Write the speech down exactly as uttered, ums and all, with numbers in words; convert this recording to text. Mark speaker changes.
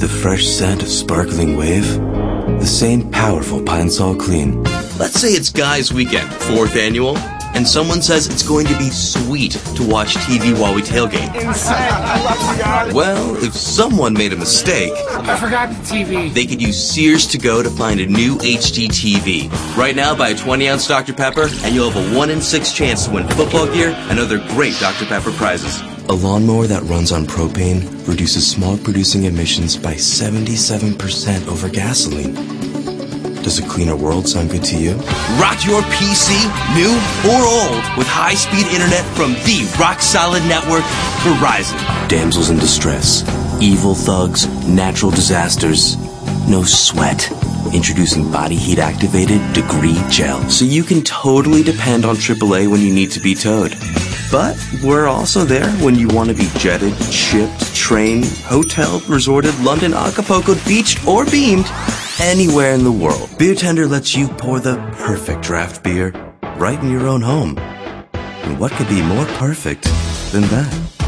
Speaker 1: The fresh scent of Sparkling Wave. The same powerful Pine Sol Clean.
Speaker 2: Let's say it's Guys Weekend, fourth annual, and someone says it's going to be sweet to watch T V while we tailgate. Well, if someone made a mistake,
Speaker 3: I forgot the T V.
Speaker 2: They could use Sears to Go to find a new H D T V. Right now, buy a twenty ounce Doctor Pepper, and you'll have a one in six chance to win football gear and other great Doctor Pepper prizes.
Speaker 1: A lawnmower that runs on propane reduces smog-producing emissions by seventy-seven percent over gasoline. Does a cleaner world sound good to you?
Speaker 2: Rock your P C, new or old, with high-speed internet from the rock-solid network, Verizon.
Speaker 1: Damsels in distress, evil thugs, natural disasters. No sweat. Introducing body heat activated Degree Gel.
Speaker 2: So you can totally depend on triple A when you need to be towed. But we're also there when you want to be jetted, shipped, trained, hoteled, resorted, London, Acapulco, beached, or beamed anywhere in the world. Beer Tender lets you pour the perfect draft beer right in your own home. And what could be more perfect than that?